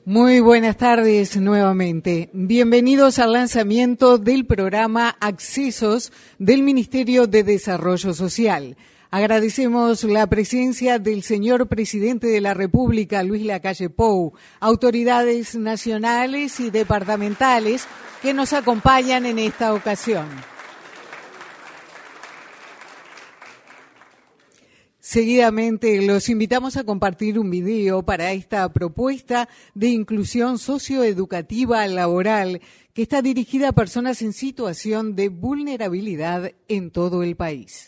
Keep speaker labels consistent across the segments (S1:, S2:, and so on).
S1: Muy buenas tardes nuevamente. Bienvenidos al lanzamiento del programa Accesos del Ministerio de Desarrollo Social. Agradecemos la presencia del señor presidente de la República, Luis Lacalle Pou, autoridades nacionales y departamentales que nos acompañan en esta ocasión. Seguidamente los invitamos a compartir un video para esta propuesta de inclusión socioeducativa laboral que está dirigida a personas en situación de vulnerabilidad en todo el país.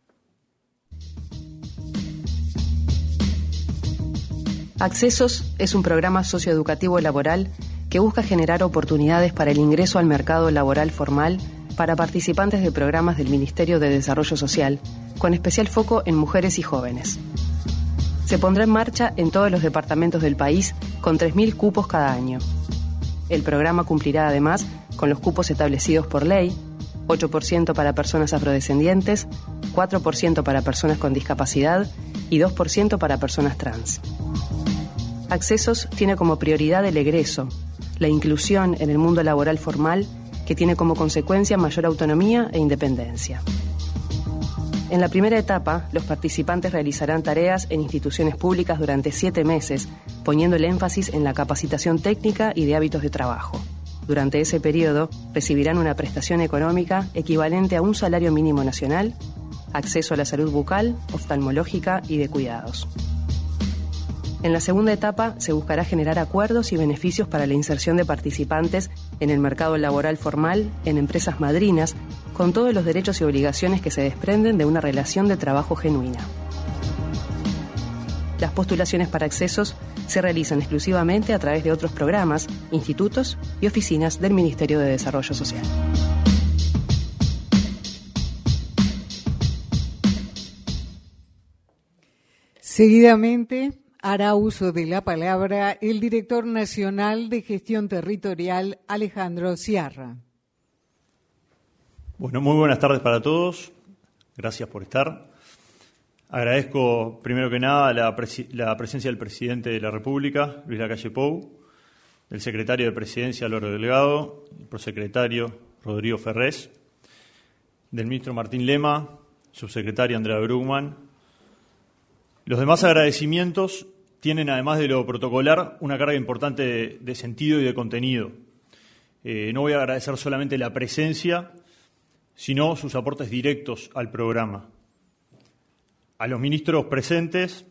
S2: Accesos es un programa socioeducativo laboral que busca generar oportunidades para el ingreso al mercado laboral formal para participantes de programas del Ministerio de Desarrollo Social, con especial foco en mujeres y jóvenes. Se pondrá en marcha en todos los departamentos del país con 3.000 cupos cada año. El programa cumplirá además con los cupos establecidos por ley, 8% para personas afrodescendientes, 4% para personas con discapacidad y 2% para personas trans. Accesos tiene como prioridad el egreso, la inclusión en el mundo laboral formal, que tiene como consecuencia mayor autonomía e independencia. En la primera etapa, los participantes realizarán tareas en instituciones públicas durante 7 meses, poniendo el énfasis en la capacitación técnica y de hábitos de trabajo. Durante ese periodo, recibirán una prestación económica equivalente a un salario mínimo nacional, acceso a la salud bucal, oftalmológica y de cuidados. En la segunda etapa se buscará generar acuerdos y beneficios para la inserción de participantes en el mercado laboral formal, en empresas madrinas, con todos los derechos y obligaciones que se desprenden de una relación de trabajo genuina. Las postulaciones para accesos se realizan exclusivamente a través de otros programas, institutos y oficinas del Ministerio de Desarrollo Social.
S1: Seguidamente hará uso de la palabra el director nacional de Gestión Territorial, Alejandro Ciarra.
S3: Bueno, muy buenas tardes para todos. Gracias por estar. Agradezco, primero que nada, la presencia del presidente de la República, Luis Lacalle Pou, del secretario de Presidencia, Álvaro Delgado, el prosecretario, Rodrigo Ferrés, del ministro Martín Lema, subsecretario Andrea Brugman. Los demás agradecimientos tienen, además de lo protocolar, una carga importante de sentido y de contenido. No voy a agradecer solamente la presencia, sino sus aportes directos al programa. A los ministros presentes,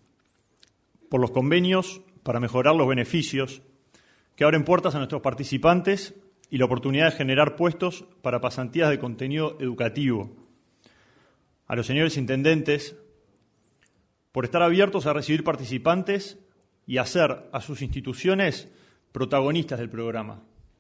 S3: por los convenios para mejorar los beneficios que abren puertas a nuestros participantes y la oportunidad de generar puestos para pasantías de contenido educativo. A los señores intendentes, por estar abiertos a recibir participantes y hacer a sus instituciones protagonistas del programa.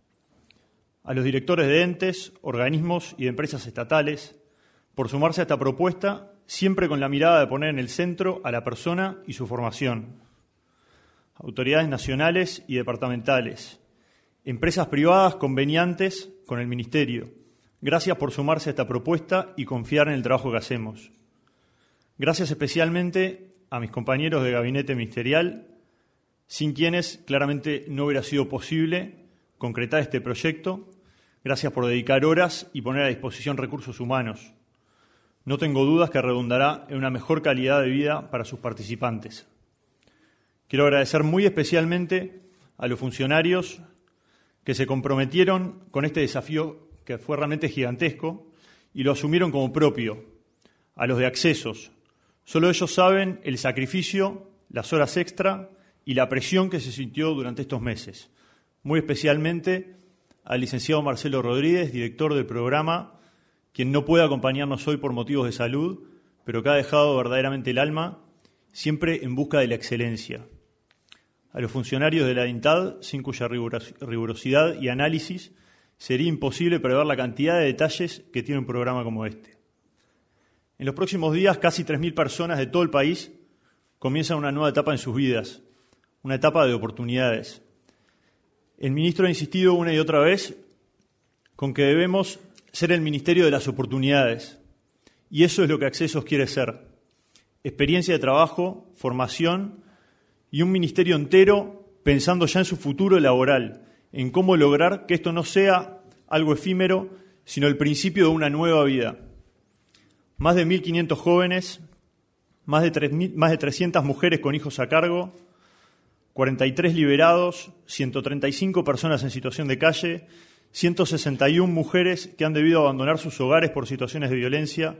S3: A los directores de entes, organismos y de empresas estatales, por sumarse a esta propuesta, siempre con la mirada de poner en el centro a la persona y su formación. Autoridades nacionales y departamentales, empresas privadas conveniantes con el Ministerio. Gracias por sumarse a esta propuesta y confiar en el trabajo que hacemos. Gracias especialmente a mis compañeros de gabinete ministerial, sin quienes claramente no hubiera sido posible concretar este proyecto. Gracias por dedicar horas y poner a disposición recursos humanos. No tengo dudas que redundará en una mejor calidad de vida para sus participantes. Quiero agradecer muy especialmente a los funcionarios que se comprometieron con este desafío que fue realmente gigantesco y lo asumieron como propio, a los de Accesos. Solo ellos saben el sacrificio, las horas extra y la presión que se sintió durante estos meses. Muy especialmente al licenciado Marcelo Rodríguez, director del programa, quien no puede acompañarnos hoy por motivos de salud, pero que ha dejado verdaderamente el alma, siempre en busca de la excelencia. A los funcionarios de la INTAD, sin cuya rigurosidad y análisis sería imposible prever la cantidad de detalles que tiene un programa como este. En los próximos días, casi 3.000 personas de todo el país comienzan una nueva etapa en sus vidas, una etapa de oportunidades. El ministro ha insistido una y otra vez con que debemos ser el Ministerio de las Oportunidades, y eso es lo que Accesos quiere ser. Experiencia de trabajo, formación y un ministerio entero pensando ya en su futuro laboral, en cómo lograr que esto no sea algo efímero, sino el principio de una nueva vida. Más de 1.500 jóvenes, más de 300 mujeres con hijos a cargo, 43 liberados, 135 personas en situación de calle, 161 mujeres que han debido abandonar sus hogares por situaciones de violencia,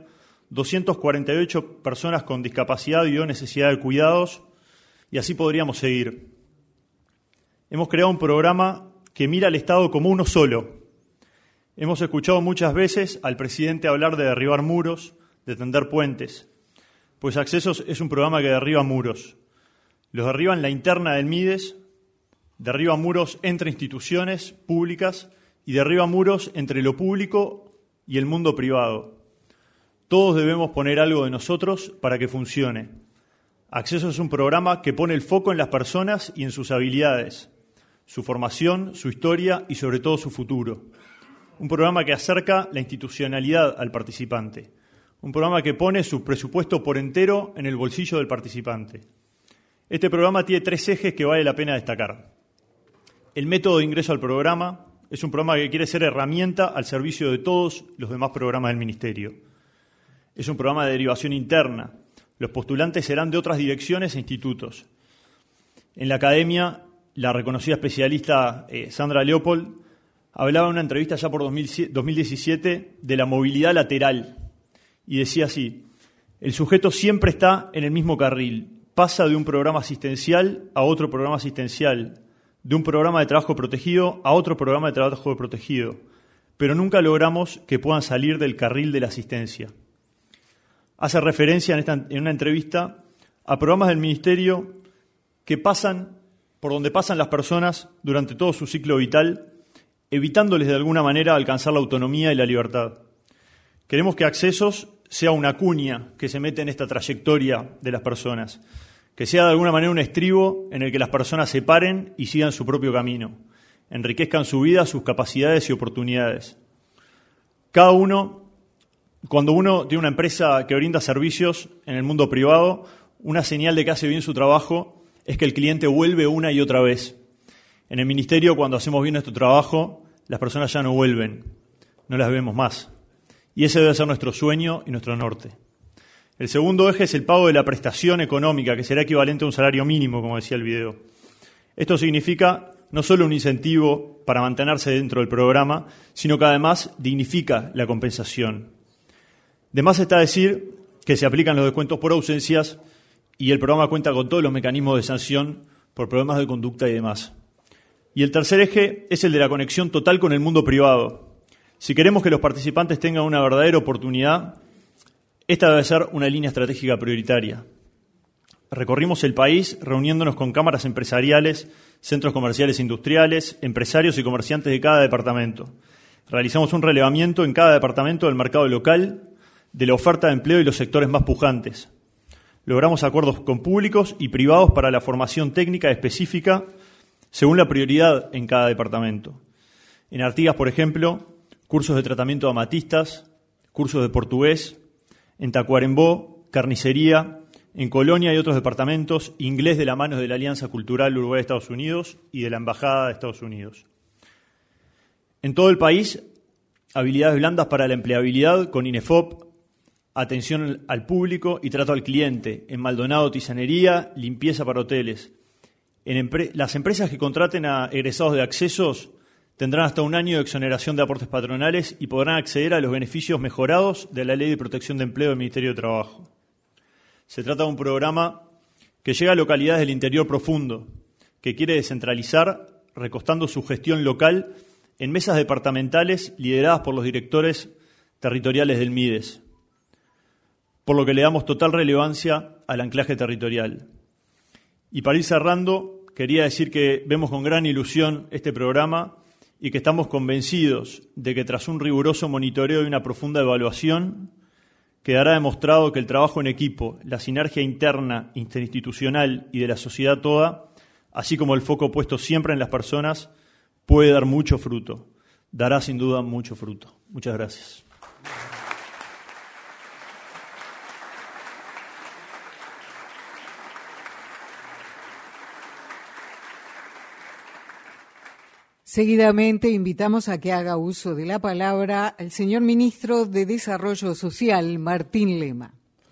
S3: 248 personas con discapacidad y o necesidad de cuidados, y así podríamos seguir. Hemos creado un programa que mira al Estado como uno solo. Hemos escuchado muchas veces al presidente hablar de derribar muros, de tender puentes, pues Accesos es un programa que derriba muros. Los derriba en la interna del MIDES, derriba muros entre instituciones públicas y derriba muros entre lo público y el mundo privado. Todos debemos poner algo de nosotros para que funcione. Accesos es un programa que pone el foco en las personas y en sus habilidades, su formación, su historia y sobre todo su futuro. Un programa que acerca la institucionalidad al participante. Un programa que pone su presupuesto por entero en el bolsillo del participante. Este programa tiene 3 ejes que vale la pena destacar. El método de ingreso al programa es un programa que quiere ser herramienta al servicio de todos los demás programas del Ministerio. Es un programa de derivación interna. Los postulantes serán de otras direcciones e institutos. En la academia, la reconocida especialista Sandra Leopold hablaba en una entrevista ya por 2017 de la movilidad lateral y decía así: el sujeto siempre está en el mismo carril, pasa de un programa asistencial a otro programa asistencial, de un programa de trabajo protegido a otro programa de trabajo protegido, pero nunca logramos que puedan salir del carril de la asistencia. Hace referencia en una entrevista a programas del Ministerio que pasan por donde pasan las personas durante todo su ciclo vital, evitándoles de alguna manera alcanzar la autonomía y la libertad. Queremos que Accesos sea una cuña que se mete en esta trayectoria de las personas, que sea de alguna manera un estribo en el que las personas se paren y sigan su propio camino, enriquezcan su vida, sus capacidades y oportunidades. Cuando uno tiene una empresa que brinda servicios en el mundo privado, una señal de que hace bien su trabajo es que el cliente vuelve una y otra vez. En el Ministerio, cuando hacemos bien nuestro trabajo, las personas ya no vuelven, no las vemos más. Y ese debe ser nuestro sueño y nuestro norte. El segundo eje es el pago de la prestación económica, que será equivalente a un salario mínimo, como decía el video. Esto significa no solo un incentivo para mantenerse dentro del programa, sino que además dignifica la compensación. De más está decir que se aplican los descuentos por ausencias y el programa cuenta con todos los mecanismos de sanción por problemas de conducta y demás. Y el tercer eje es el de la conexión total con el mundo privado. Si queremos que los participantes tengan una verdadera oportunidad, esta debe ser una línea estratégica prioritaria. Recorrimos el país reuniéndonos con cámaras empresariales, centros comerciales e industriales, empresarios y comerciantes de cada departamento. Realizamos un relevamiento en cada departamento del mercado local, de la oferta de empleo y los sectores más pujantes. Logramos acuerdos con públicos y privados para la formación técnica específica según la prioridad en cada departamento. En Artigas, por ejemplo, cursos de tratamiento de amatistas, cursos de portugués; en Tacuarembó, carnicería; en Colonia y otros departamentos, inglés de la mano de la Alianza Cultural Uruguay-Estados Unidos y de la Embajada de Estados Unidos. En todo el país, habilidades blandas para la empleabilidad con INEFOP, atención al público y trato al cliente; en Maldonado, tisanería; limpieza para hoteles. Las empresas que contraten a egresados de Accesos tendrán hasta 1 año de exoneración de aportes patronales y podrán acceder a los beneficios mejorados de la Ley de Protección de Empleo del Ministerio de Trabajo. Se trata de un programa que llega a localidades del interior profundo, que quiere descentralizar, recostando su gestión local en mesas departamentales lideradas por los directores territoriales del MIDES, por lo que le damos total relevancia al anclaje territorial. Y para ir cerrando, quería decir que vemos con gran ilusión este programa y que estamos convencidos de que tras un riguroso monitoreo y una profunda evaluación, quedará demostrado que el trabajo en equipo, la sinergia interna, interinstitucional y de la sociedad toda, así como el foco puesto siempre en las personas, puede dar mucho fruto. Dará sin duda mucho fruto. Muchas gracias.
S1: Seguidamente invitamos a que haga uso de la palabra el señor Ministro de Desarrollo Social, Martín Lema.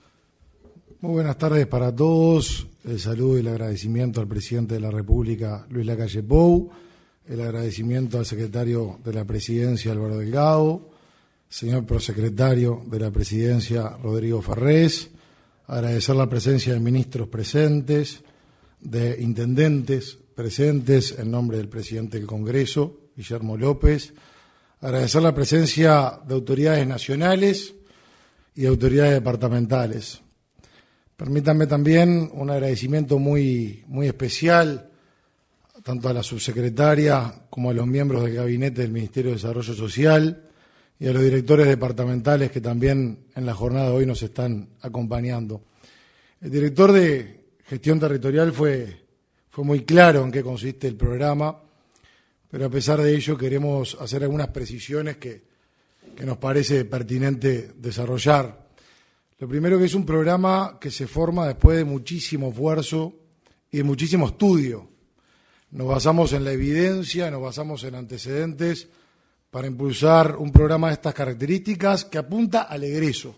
S4: Muy buenas tardes para todos. El saludo y el agradecimiento al presidente de la República, Luis Lacalle Pou. El agradecimiento al secretario de la Presidencia, Álvaro Delgado. Señor prosecretario de la Presidencia, Rodrigo Ferrés. Agradecer la presencia de ministros presentes, de intendentes presentes en nombre del presidente del Congreso, Guillermo López. Agradecer la presencia de autoridades nacionales y de autoridades departamentales. Permítanme también un agradecimiento muy especial tanto a la subsecretaria como a los miembros del gabinete del Ministerio de Desarrollo Social y a los directores departamentales que también en la jornada de hoy nos están acompañando. El director de Gestión Territorial fue muy claro en qué consiste el programa, pero a pesar de ello queremos hacer algunas precisiones que nos parece pertinente desarrollar. Lo primero, que es un programa que se forma después de muchísimo esfuerzo y de muchísimo estudio. Nos basamos en la evidencia, nos basamos en antecedentes para impulsar un programa de estas características que apunta al egreso,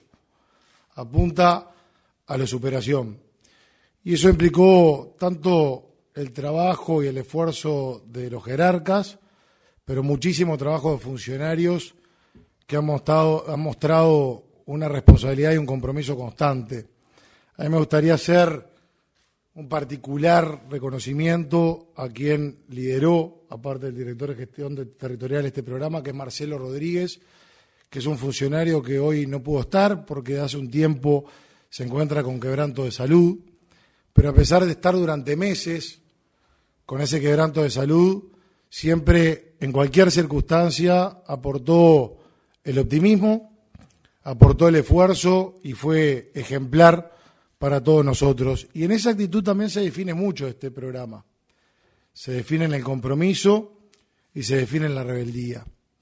S4: apunta a la superación. Y eso implicó tanto el trabajo y el esfuerzo de los jerarcas, pero muchísimo trabajo de funcionarios que han mostrado una responsabilidad y un compromiso constante. A mí me gustaría hacer un particular reconocimiento a quien lideró, aparte del director de Gestión Territorial, este programa, que es Marcelo Rodríguez, que es un funcionario que hoy no pudo estar porque hace un tiempo se encuentra con quebranto de salud, pero a pesar de estar durante meses con ese quebranto de salud, siempre, en cualquier circunstancia, aportó el optimismo, aportó el esfuerzo y fue ejemplar para todos nosotros. Y en esa actitud también se define mucho este programa. Se define en el compromiso y se define en la rebeldía.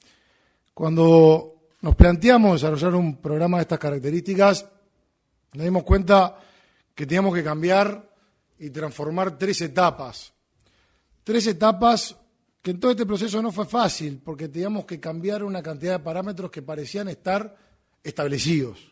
S4: Cuando nos planteamos desarrollar un programa de estas características, nos dimos cuenta que teníamos que cambiar y transformar tres etapas. Tres etapas que en todo este proceso no fue fácil, porque teníamos que cambiar una cantidad de parámetros que parecían estar establecidos.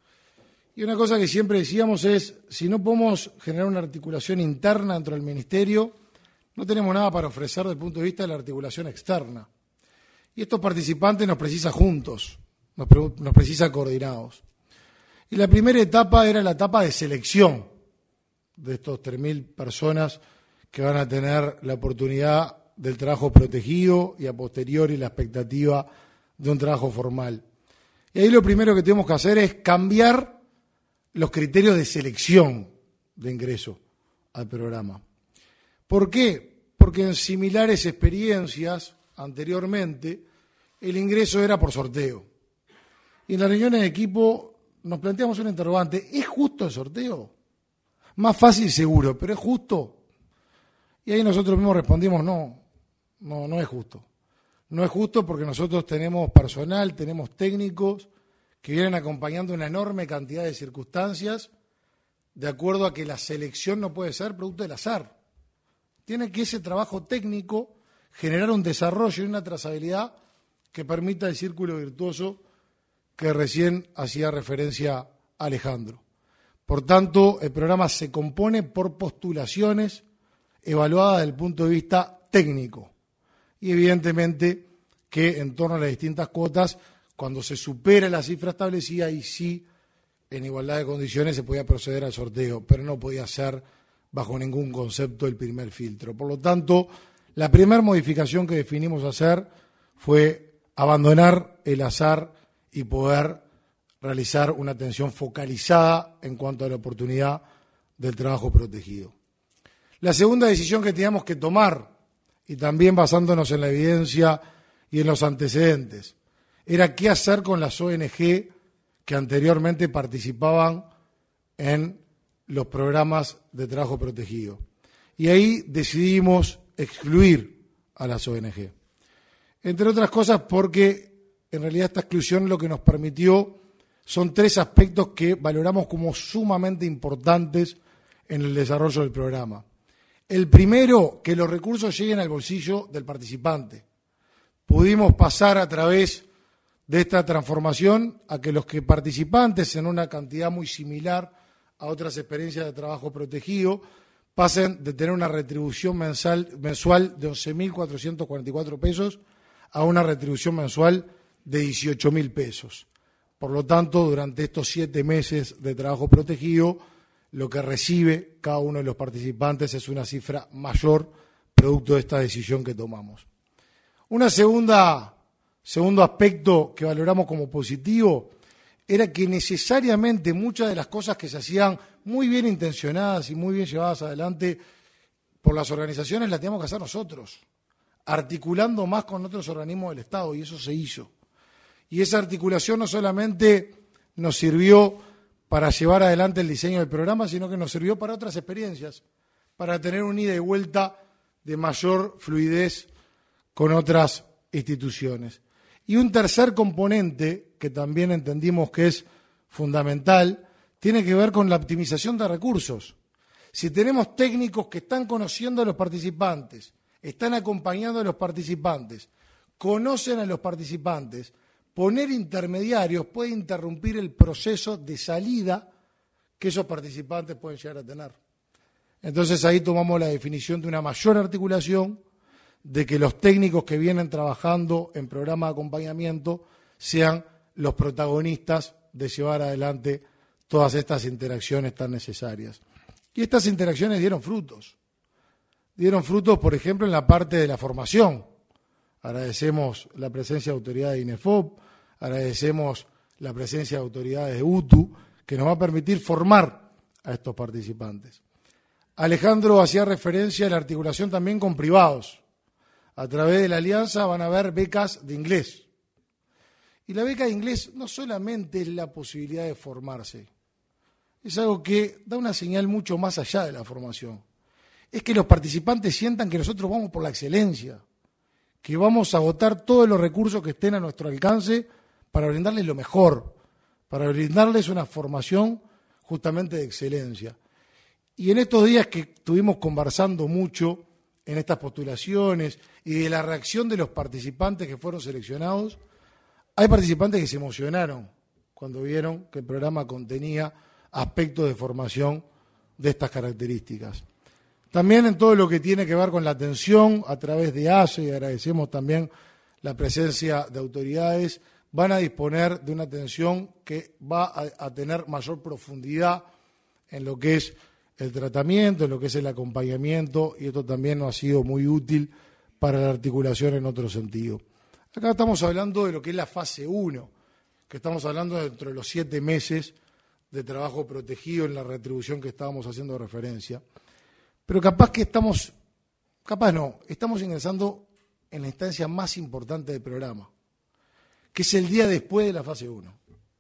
S4: Y una cosa que siempre decíamos es, si no podemos generar una articulación interna dentro del Ministerio, no tenemos nada para ofrecer desde el punto de vista de la articulación externa. Y estos participantes nos precisa juntos, nos precisa coordinados. Y la primera etapa era la etapa de selección de estos 3.000 personas que van a tener la oportunidad del trabajo protegido y a posteriori la expectativa de un trabajo formal. Y ahí lo primero que tenemos que hacer es cambiar los criterios de selección de ingreso al programa. ¿Por qué? Porque en similares experiencias anteriormente el ingreso era por sorteo. Y en las reuniones de equipo nos planteamos un interrogante: ¿es justo el sorteo? Más fácil seguro, pero ¿es justo? Y ahí nosotros mismos respondimos, no es justo. No es justo porque nosotros tenemos personal, tenemos técnicos que vienen acompañando una enorme cantidad de circunstancias, de acuerdo a que la selección no puede ser producto del azar. Tiene que ese trabajo técnico generar un desarrollo y una trazabilidad que permita el círculo virtuoso que recién hacía referencia Alejandro. Por tanto, el programa se compone por postulaciones evaluadas desde el punto de vista técnico. Y evidentemente que en torno a las distintas cuotas, cuando se supera la cifra establecida, y sí, en igualdad de condiciones se podía proceder al sorteo, pero no podía ser bajo ningún concepto el primer filtro. Por lo tanto, la primera modificación que definimos hacer fue abandonar el azar y poder realizar una atención focalizada en cuanto a la oportunidad del trabajo protegido. La segunda decisión que teníamos que tomar, y también basándonos en la evidencia y en los antecedentes, era qué hacer con las ONG que anteriormente participaban en los programas de trabajo protegido. Y ahí decidimos excluir a las ONG. Entre otras cosas porque en realidad esta exclusión lo que nos permitió son tres aspectos que valoramos como sumamente importantes en el desarrollo del programa. El primero, que los recursos lleguen al bolsillo del participante. pudimos pasar a través de esta transformación a que los que participantes en una cantidad muy similar a otras experiencias de trabajo protegido pasen de tener una retribución mensual de 11.444 pesos a una retribución mensual de 18.000 pesos. Por lo tanto, durante estos 7 meses de trabajo protegido, lo que recibe cada uno de los participantes es una cifra mayor producto de esta decisión que tomamos. Un segundo aspecto que valoramos como positivo era que necesariamente muchas de las cosas que se hacían muy bien intencionadas y muy bien llevadas adelante por las organizaciones las teníamos que hacer nosotros, articulando más con otros organismos del Estado, y eso se hizo. Y esa articulación no solamente nos sirvió para llevar adelante el diseño del programa, sino que nos sirvió para otras experiencias, para tener un ida y vuelta de mayor fluidez con otras instituciones. Y un tercer componente, que también entendimos que es fundamental, tiene que ver con la optimización de recursos. Si tenemos técnicos que están conociendo a los participantes, están acompañando a los participantes, conocen a los participantes, poner intermediarios puede interrumpir el proceso de salida que esos participantes pueden llegar a tener. Entonces ahí tomamos la definición de una mayor articulación, de que los técnicos que vienen trabajando en programas de acompañamiento sean los protagonistas de llevar adelante todas estas interacciones tan necesarias. Y estas interacciones dieron frutos. Dieron frutos, por ejemplo, en la parte de la formación. Agradecemos la presencia de autoridades de INEFOP, agradecemos la presencia de autoridades de UTU, que nos va a permitir formar a estos participantes. Alejandro hacía referencia a la articulación también con privados. A través de la alianza van a haber becas de inglés. Y la beca de inglés no solamente es la posibilidad de formarse, es algo que da una señal mucho más allá de la formación. Es que los participantes sientan que nosotros vamos por la excelencia, que vamos a agotar todos los recursos que estén a nuestro alcance para brindarles lo mejor, para brindarles una formación justamente de excelencia. Y en estos días que estuvimos conversando mucho en estas postulaciones y de la reacción de los participantes que fueron seleccionados, hay participantes que se emocionaron cuando vieron que el programa contenía aspectos de formación de estas características. También en todo lo que tiene que ver con la atención a través de ACE, y agradecemos también la presencia de autoridades, van a disponer de una atención que va a tener mayor profundidad en lo que es el tratamiento, en lo que es el acompañamiento, y esto también nos ha sido muy útil para la articulación en otro sentido. Acá estamos hablando de lo que es la fase 1, que estamos hablando dentro de los 7 meses de trabajo protegido en la retribución que estábamos haciendo referencia. Pero estamos ingresando en la instancia más importante del programa, que es el día después de la fase 1.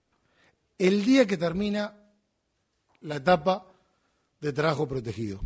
S4: El día que termina la etapa de trabajo protegido.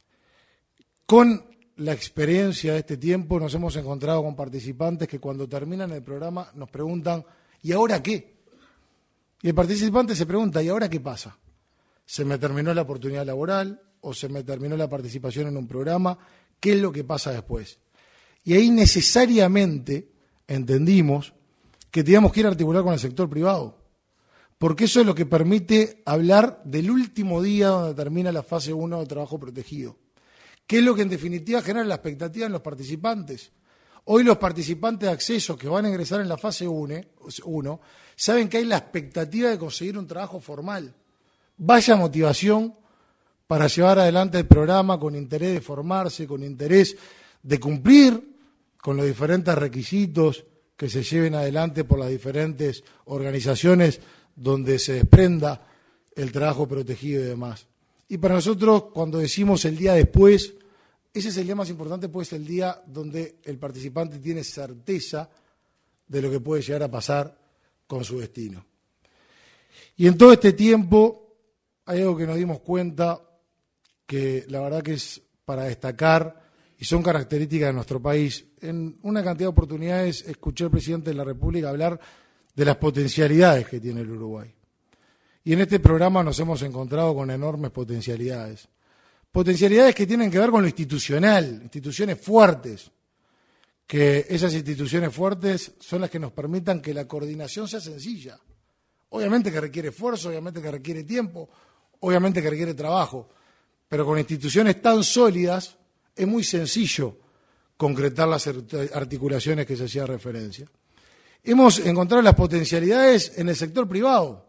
S4: Con la experiencia de este tiempo nos hemos encontrado con participantes que cuando terminan el programa nos preguntan, ¿y ahora qué? Y el participante se pregunta, ¿y ahora qué pasa? ¿Se me terminó la oportunidad laboral o se me terminó la participación en un programa? ¿Qué es lo que pasa después? Y ahí necesariamente entendimos que teníamos que ir a articular con el sector privado, porque eso es lo que permite hablar del último día donde termina la fase 1 del trabajo protegido, que es lo que en definitiva genera la expectativa en los participantes. Hoy los participantes de acceso que van a ingresar en la fase 1 saben que hay la expectativa de conseguir un trabajo formal. Vaya motivación para llevar adelante el programa con interés de formarse, con interés de cumplir con los diferentes requisitos que se lleven adelante por las diferentes organizaciones donde se desprenda el trabajo protegido y demás. Y para nosotros, cuando decimos el día después, ese es el día más importante, pues es el día donde el participante tiene certeza de lo que puede llegar a pasar con su destino. Y en todo este tiempo hay algo que nos dimos cuenta que la verdad que es para destacar y son características de nuestro país. En una cantidad de oportunidades escuché al presidente de la República hablar de las potencialidades que tiene el Uruguay. Y en este programa nos hemos encontrado con enormes potencialidades. Potencialidades que tienen que ver con lo institucional, instituciones fuertes, que esas instituciones fuertes son las que nos permitan que la coordinación sea sencilla. Obviamente que requiere esfuerzo, obviamente que requiere tiempo, obviamente que requiere trabajo, pero con instituciones tan sólidas es muy sencillo concretar las articulaciones que se hacía referencia. Hemos encontrado las potencialidades en el sector privado,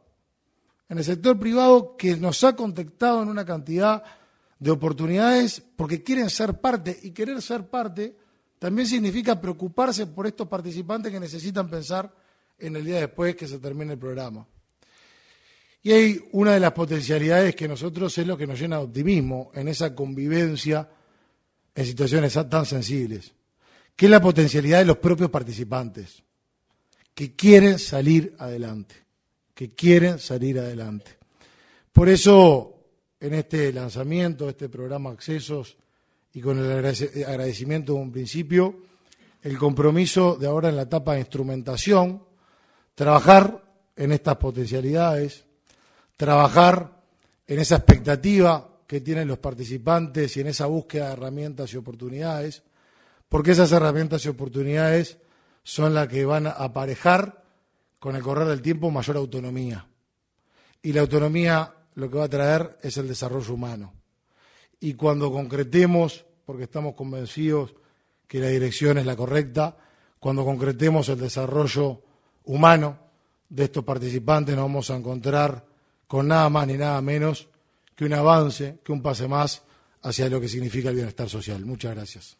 S4: que nos ha contactado en una cantidad de oportunidades porque quieren ser parte, y querer ser parte también significa preocuparse por estos participantes que necesitan pensar en el día después que se termine el programa. Y hay una de las potencialidades que nosotros es lo que nos llena de optimismo en esa convivencia en situaciones tan sensibles, que es la potencialidad de los propios participantes, que quieren salir adelante, Por eso, en este lanzamiento de este programa Accesos, y con el agradecimiento de un principio, el compromiso de ahora en la etapa de instrumentación, trabajar en estas potencialidades, trabajar en esa expectativa que tienen los participantes y en esa búsqueda de herramientas y oportunidades, porque esas herramientas y oportunidades son las que van a aparejar con el correr del tiempo mayor autonomía. Y la autonomía lo que va a traer es el desarrollo humano. Y cuando concretemos, porque estamos convencidos que la dirección es la correcta, cuando concretemos el desarrollo humano de estos participantes, nos vamos a encontrar con nada más ni nada menos que un avance, que un pase más hacia lo que significa el bienestar social. Muchas gracias.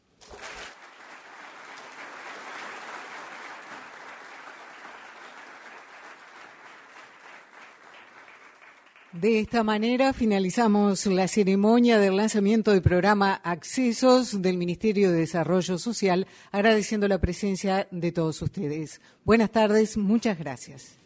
S1: De esta manera finalizamos la ceremonia del lanzamiento del programa Accesos del Ministerio de Desarrollo Social, agradeciendo la presencia de todos ustedes. Buenas tardes, muchas gracias.